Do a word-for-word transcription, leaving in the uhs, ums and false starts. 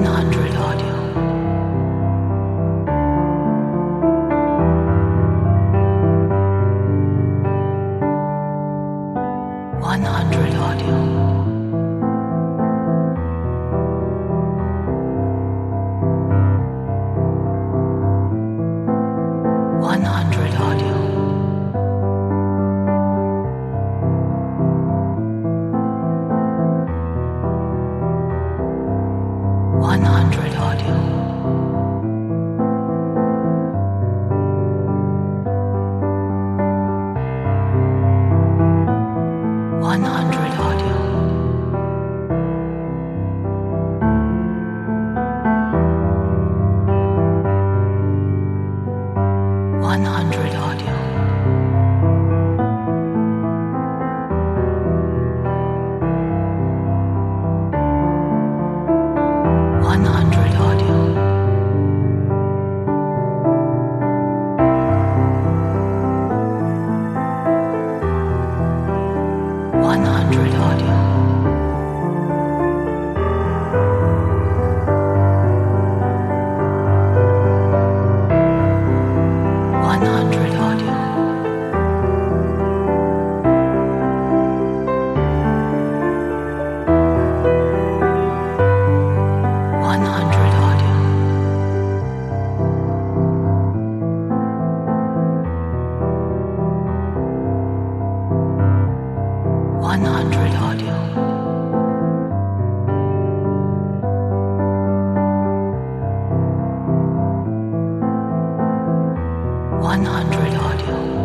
hundred audio. one hundred audio. one hundred audio. one hundred audio. one hundred audio. one hundred audio. one hundred audio. one hundred audio. one hundred audio. one hundred audio. one hundred audio. one hundred audio.